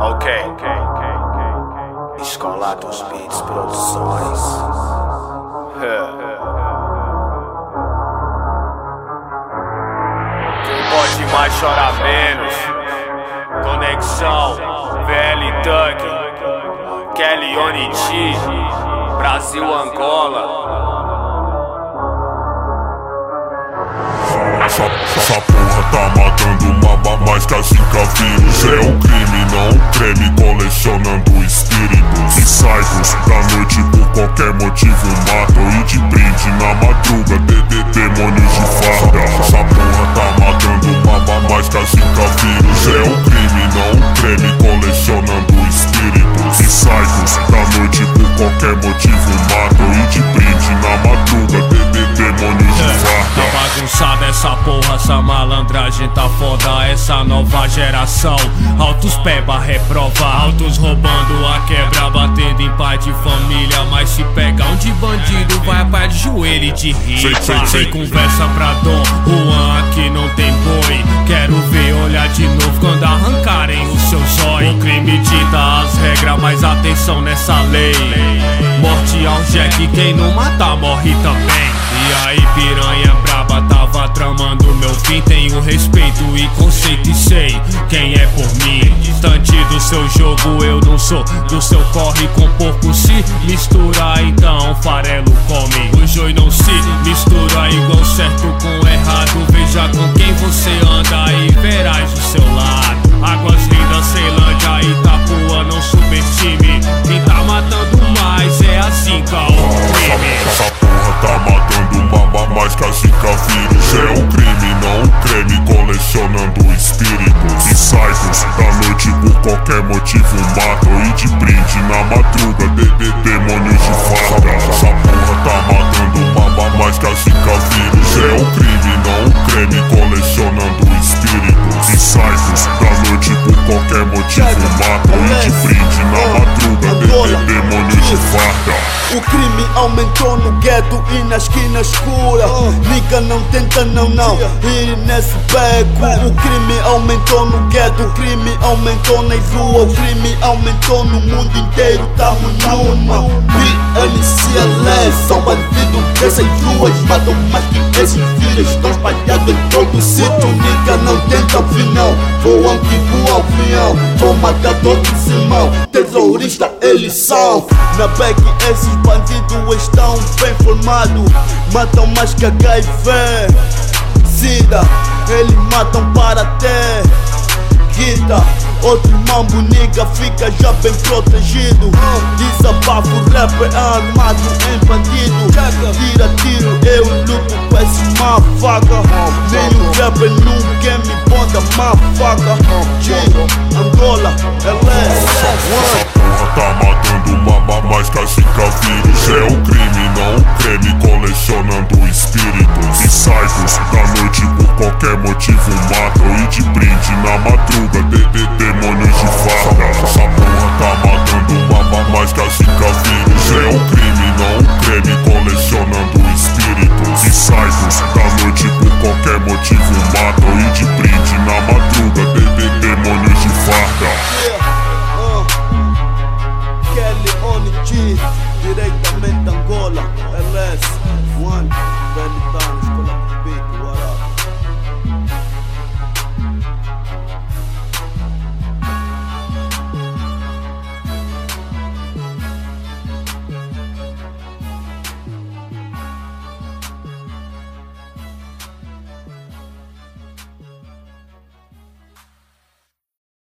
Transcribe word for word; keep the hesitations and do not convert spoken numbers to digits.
Ok. Escola dos Beats Produções. Quem pode mais chorar menos? Conexão, V L Duck, Kelly Oniti, Brasil Angola. Essa, essa porra tá matando mama mais que a Zika vírus. É um crime, não um creme, colecionando espíritos. Insights da noite por qualquer motivo matam. E de brinde na madruga, de, de, demônios de farda. Essa porra tá matando mama mais que a Zika vírus. É um crime, não um creme, colecionando espíritos. Insights da noite por qualquer motivo matam. E de brinde na madruga, de, de, demônios de farda. Tá bagunçada essa porra, essa malandragem tá foda. Essa nova geração, altos peba reprova, altos roubando a quebra, batendo em pai de família. Mas se pegar um de bandido, vai a pé de joelho e de ripa. Sem conversa pra Dom Juan, aqui não tem boi. Quero ver olhar de novo quando arrancarem o seu zóio. O crime dita as regras, mas atenção nessa lei. Morte ao Jack, quem não matar morre também. E aí piranha braba, tava tramando meu fim. Tenho respeito e conceito e sei quem é por mim. Distante do seu jogo eu não sou, do seu corre com porco se mistura, então farelo come. O joio não se mistura igual certo com errado. Veja com quem você anda e verás o seu lado. Águas lindas, Ceilândia, Itapuã, não subestime. Quem tá matando mais é a Zika, o crime. Essa porra tá matando mama mais que a Zika vírus. É um crime, não um creme, colecionando espíritos. Insights da noite por qualquer motivo matam. E de brinde na madruga, de, de, demônios de farda. Essa porra tá matando mama mais que a Zika vírus. É um crime, não um creme, colecionando espíritos. Insights da noite por qualquer motivo matam. E de brinde na madruga, de, de, demônios de farda. O crime aumentou no gueto e na esquina escura. Nigga não tenta não não ir nesse beco. O crime aumentou no gueto, o crime aumentou nas ruas. O crime aumentou no mundo inteiro, tamo numa B L C L S, são bandidos dessas ruas. Matam mais que esses filhos, estão espalhados em todo o sítio. Nigga não tenta ouvir não, voam que voa avião. Vou matar todo Simão, terrorista eles são. Na back esses bandidos estão bem formados. Matam mais que H I V, SIDA. Eles matam para ter guita. Outro mambo nigga fica já bem protegido. Desabafo, rapper armado em bandido. Tira tiro, eu luto com esse mafaca. Nenhum rapper nunca me bonda mafaca. Angola, L S. Tá matando mama mais que a Zika vírus. É um crime, não um creme, colecionando espíritos. Insights da noite por qualquer motivo matam. E de brinde na madruga, de, de,